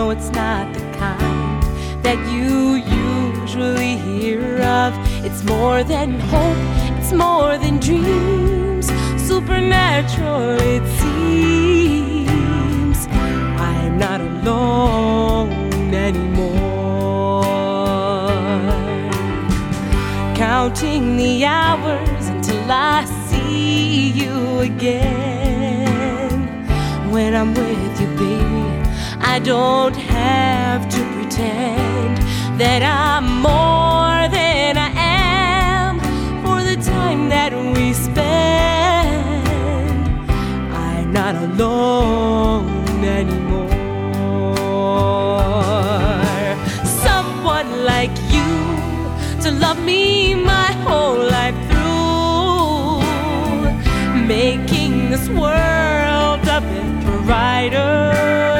No, it's not the kind that you usually hear of. It's more than hope, it's more than dreams. Supernatural it seems. I'm not alone anymore. Counting the hours until I see you again. When I'm with you, baby, I don't have to pretend that I'm more than I am. For the time that we spend, I'm not alone anymore. Someone like you to love me my whole life through, making this world a bit brighter.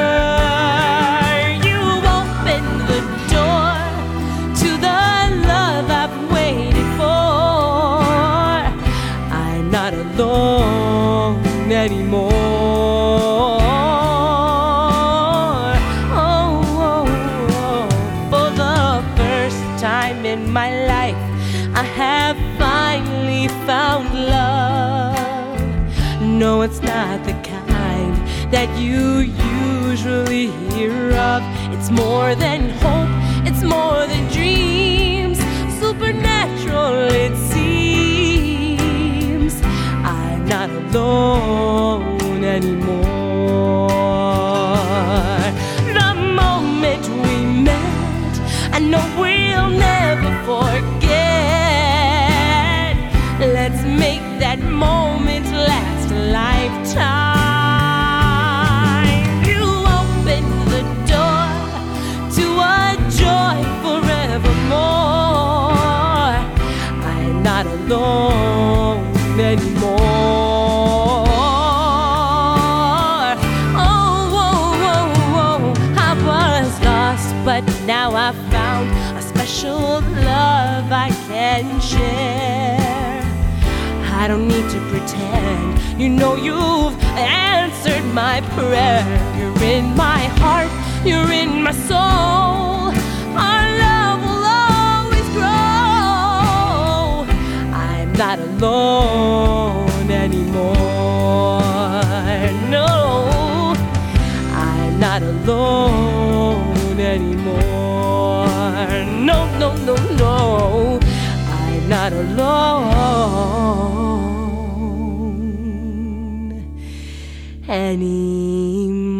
You opened the door to the love I've waited for. I'm not alone anymore. For the first time in my life, I have finally found love. No, it's not the kind that you usually hear of. It's more than hope, it's more than dreams. Supernatural it seems. I'm not alone anymore. The moment we met, I know we'll never forget. Let's make that moment last a lifetime. You opened the door to a joy forevermore. I'm not alone anymore. I was lost, but now I found a special love I can share. I don't need to pretend. You know you've answered my prayer. You're in my heart, you're in my soul. Our love will always grow. I'm not alone anymore. No, I'm not alone anymore. No, no, no, no, I'm not alone anymore.